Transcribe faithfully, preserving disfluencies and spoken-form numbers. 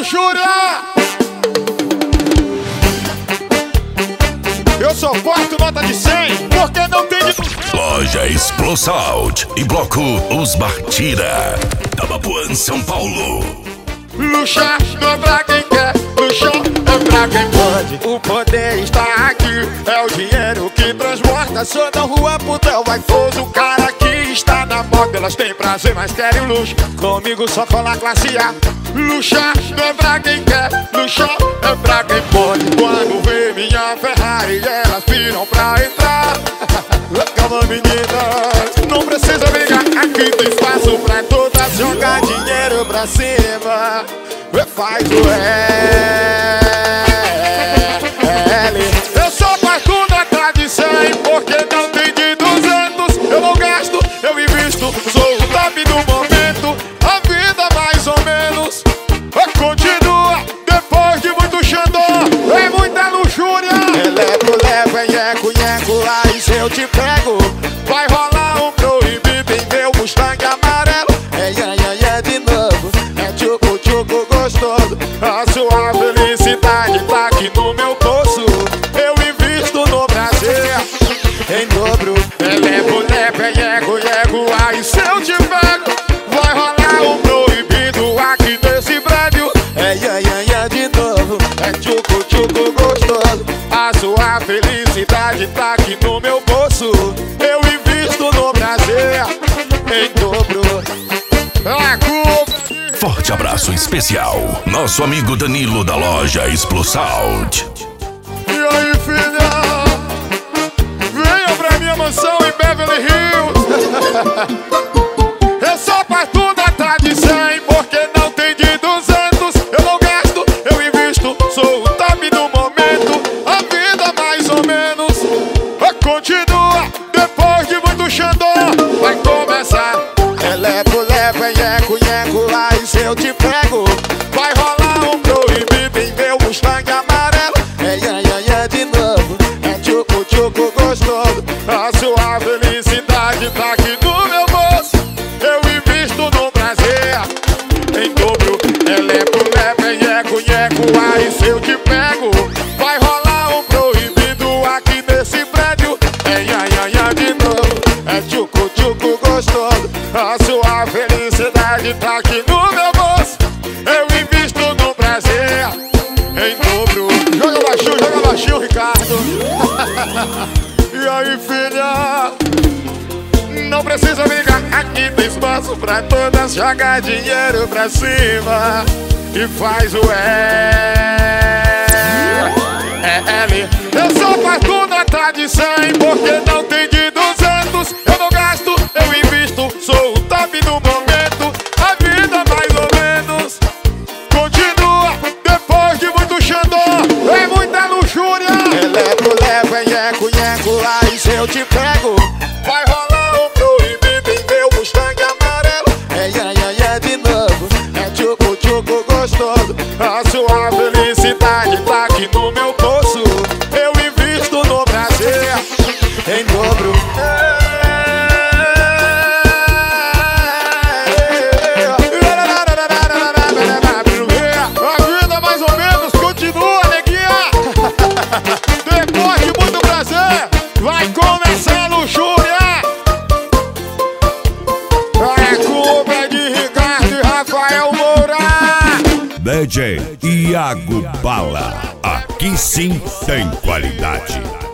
luxúria. Eu só corto nota de cem, porque não tem de duzentos. Loja Explosalt e Bloco Os Martira, Tabapuã, São Paulo. Luxar não é pra quem quer, luxar é pra quem pode. O poder está aqui, é o dinheiro que transporta. Sou da rua, putel, vai foso, o cara que está na moda. Elas têm prazer, mas querem luxo, comigo só cola classe A. Luxar não é pra quem quer, luxar é pra quem pode. Quando vê minha Ferrari, elas viram pra entrar. Calma, meninas, não precisa brigar, aqui tem espaço pra todas. Jogar dinheiro pra cima, faz o L. Eu sou partudo atrás de cem, porque não tem de duzentos. Eu não gasto, eu invisto, sou o top do momento. A vida mais ou menos continua depois de muito xandó. É muita luxúria. Eleco, levo, é nheco, nheco, aí se eu te pego, vai rolar um proibido em meu Mustang amarelo. É ia, ia, ia de novo, é tchucu, tchucu gostoso. A sua felicidade tá aqui no meu bolso. Eu invisto no prazer em dobro. É levo, levo, é nheco, nheco, aí se eu te pego, vai rolar um proibido aqui nesse prédio. É ia, ia, ia de novo, é tchucu, tchucu gostoso. A sua felicidade tá aqui no meu bolso. Eu invisto no prazer em dobro. Forte abraço especial, nosso amigo Danilo da loja Explosalt. E aí, filha? Venha pra minha mansão em Beverly Hills. Eu sou partudo atrás de cem, porque não tem de duzentos. Eu não gasto, eu invisto, sou o top do momento. A vida mais ou menos continua depois de muito xandó. Vai começar. É levo, levo, é nheco, nheco, aí se eu te pego, vai rolar um proibido em meu Mustang amarelo. É ia, ia, ia de novo, é tchucu, tchucu gostoso. A sua felicidade tá aqui no meu bolso. Eu invisto no prazer em dobro. É levo, levo, é nheco, nheco, aí se eu te pego, vai rolar um proibido aqui nesse prédio. É ia, ia, ia de novo, é tchucu, tchucu gostoso. A sua felicidade tá aqui no meu bolso. Eu invisto no prazer em dobro. Joga baixinho, joga baixinho, Ricardo. E aí, filha? Não precisa ligar, aqui tem espaço pra todas. Joga dinheiro pra cima e faz o L. Eu sou partudo atrás de cem, porque não tem de duzentos. Eu não gasto, eu invisto, sou o top do momento. A vida mais ou menos continua depois de muito xandó. É muita luxúria. É levo, levo, é nheco, nheco, aí se eu te pego, vai rolar um proibido em meu Mustang amarelo. É ia, ia, ia de novo, é tchucu, tchucu gostoso. A sua felicidade tá aqui no meu bolso. Eu invisto no prazer em dobro. A vida mais ou menos continua, neguinha. Depois de muito prazer, vai começar a luxúria. A culpa é de Ricardo e Rafael Moura. D J Iago Bala, aqui sim tem qualidade.